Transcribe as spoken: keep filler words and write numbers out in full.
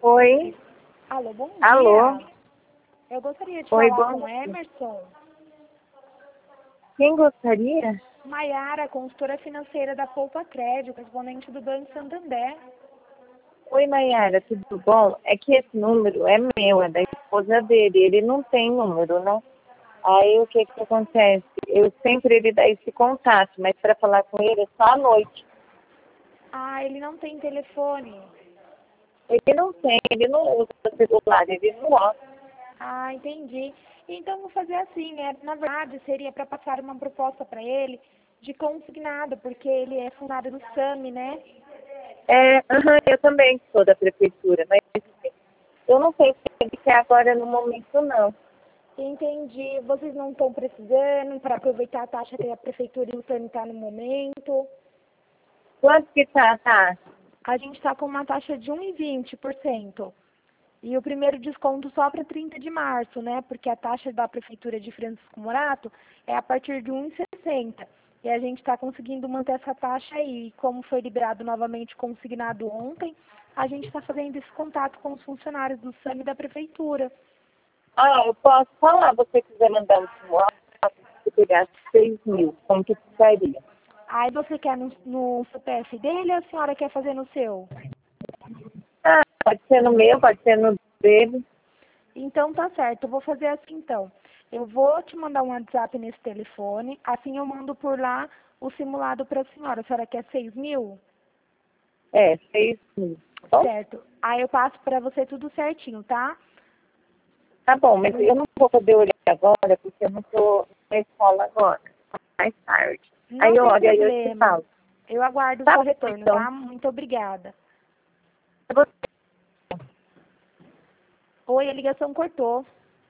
Oi. Alô, bom dia. Alô. Eu gostaria de Oi, falar bom com dia. Emerson. Quem gostaria? Maiara, consultora financeira da Poupa Crédito, correspondente do Banco Santander. Oi, Maiara, tudo bom? É que esse número é meu, é da esposa dele. Ele não tem número, né? Aí o que que acontece? Eu sempre ele dá esse contato, mas para falar com ele é só à noite. Ah, ele não tem telefone. Ele não tem, ele não usa celular, ele não usa. Ah, entendi. Então vou fazer assim, né? Na verdade, seria para passar uma proposta para ele de consignado, porque ele é funcionário do SAMI, né? É, aham, eu também sou da prefeitura, mas eu não sei se ele quer agora no momento, não. Entendi. Vocês não estão precisando para aproveitar a taxa que a prefeitura e o SAMI está no momento? Quanto que tá a taxa? A gente está com uma taxa de um vírgula vinte por cento. E o primeiro desconto só para trinta de março, né? Porque a taxa da Prefeitura de Francisco Morato é a partir de um vírgula sessenta. E a gente está conseguindo manter essa taxa aí. Como foi liberado novamente consignado ontem, a gente está fazendo esse contato com os funcionários do SAMI da Prefeitura. Ah, eu posso falar, se você quiser mandar um WhatsApp, se pegar seis mil, como que precisaria? Aí você quer no, no C P F dele ou a senhora quer fazer no seu? Ah, pode ser no meu, pode ser no dele. Então tá certo, eu vou fazer assim então. Eu vou te mandar um WhatsApp nesse telefone, assim eu mando por lá o simulado para a senhora. A senhora quer seis mil? É, seis mil. Tá bom? Certo. Aí eu passo para você tudo certinho, tá? Tá bom, mas eu não vou poder olhar agora, porque eu não estou na escola agora. Mais tarde. Aí Não eu tem olho, aí eu te problema. falo. Eu aguardo o Tá seu bom, retorno, então. tá? Muito obrigada. Eu vou Oi, a ligação cortou.